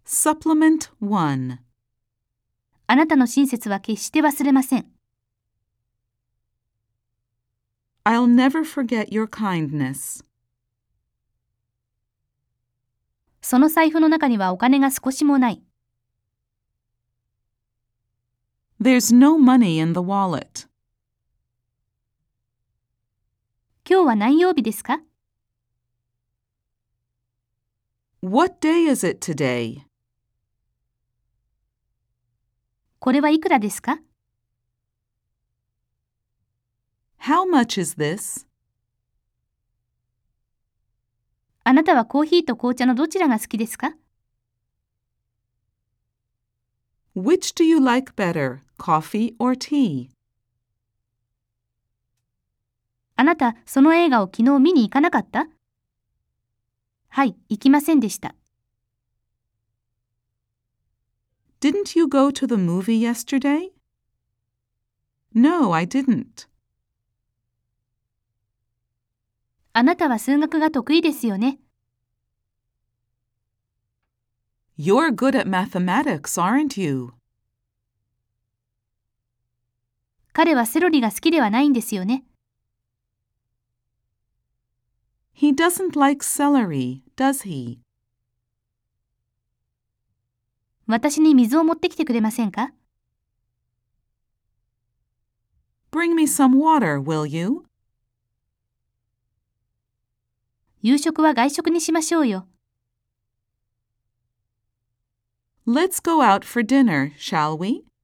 Supplement 1. あなたの親切は決して忘れません。 I'll never forget your kindness. その財布の中にはお金が少しもない。 There's no money in the wallet. 今日は何曜日ですか？ What day is it today? これはいくらですか？ How much is this? あなたはコーヒーと紅茶のどちらが好きですか？ Which do you like better, coffee or tea? あなた、その映画を昨日見に行かなかった？はい、行きませんでした。 Didn't you go to the movie yesterday? No, I didn't. あなたは数学が得意ですよね。 You're good at mathematics, aren't you? 彼はセロリが好きではないんですよね。 He doesn't like celery, does he? 私に水を持ってきてくれませんか？ Bring me some water, will you? 夕食は外食にしましょうよ。 Let's go out for dinner, shall we?